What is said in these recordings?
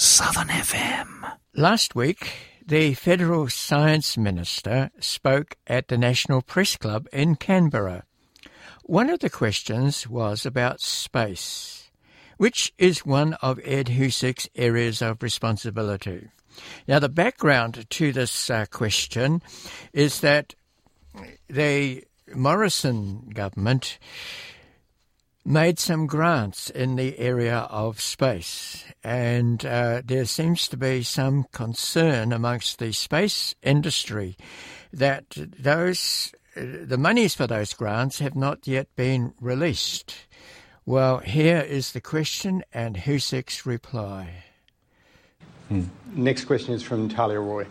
Southern FM. Last week, the Federal Science Minister spoke at the National Press Club in Canberra. One of the questions was about space, which is one of Ed Husick's areas of responsibility. Now, the background to this question is that the Morrison government made some grants in the area of space, and there seems to be some concern amongst the space industry that the monies for those grants have not yet been released. Well, here is the question and Husick's reply. Next question is from Talia Roy.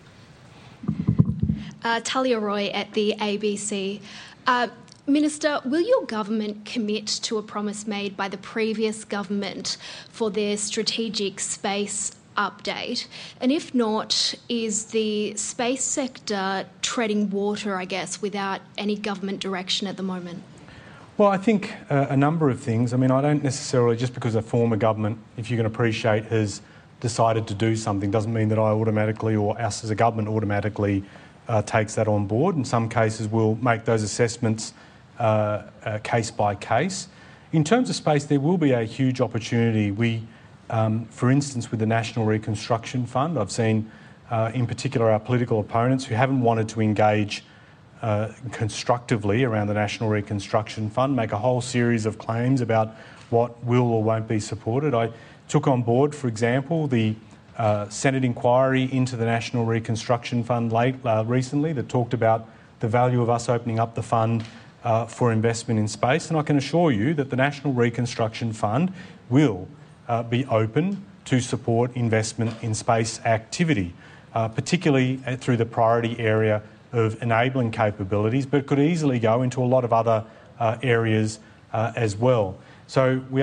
Talia Roy at the ABC. Minister, will your government commit to a promise made by the previous government for their strategic space update? And if not, is the space sector treading water, I guess, without any government direction at the moment? Well, I think a number of things. I mean, I don't necessarily, just because a former government, if you can appreciate, has decided to do something, doesn't mean that I automatically, or us as a government automatically, takes that on board. In some cases, we'll make those assessments case by case. In terms of space, there will be a huge opportunity. We, for instance, with the National Reconstruction Fund, I've seen in particular our political opponents who haven't wanted to engage constructively around the National Reconstruction Fund make a whole series of claims about what will or won't be supported. I took on board, for example, the Senate inquiry into the National Reconstruction Fund recently that talked about the value of us opening up the fund for investment in space, and I can assure you that the National Reconstruction Fund will be open to support investment in space activity, particularly through the priority area of enabling capabilities, but could easily go into a lot of other areas as well. So we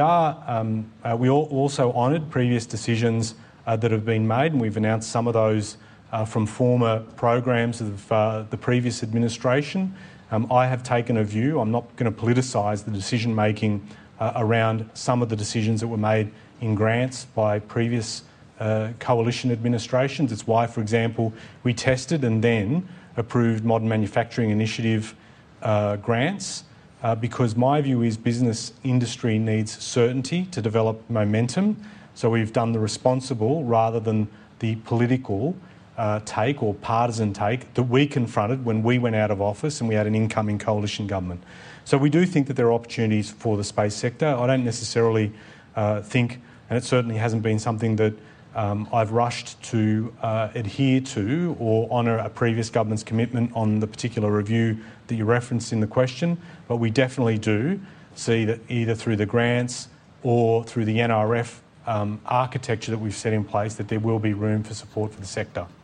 also honoured previous decisions that have been made, and we've announced some of those from former programs of the previous administration. I have taken a view. I'm not going to politicise the decision-making around some of the decisions that were made in grants by previous coalition administrations. It's why, for example, we tested and then approved Modern Manufacturing Initiative grants, because my view is business industry needs certainty to develop momentum. So we've done the responsible rather than the political take or partisan take that we confronted when we went out of office and we had an incoming coalition government. So we do think that there are opportunities for the space sector. I don't necessarily think, and it certainly hasn't been something that I've rushed to adhere to or honour a previous government's commitment on the particular review that you referenced in the question, but we definitely do see that either through the grants or through the NRF architecture that we've set in place that there will be room for support for the sector.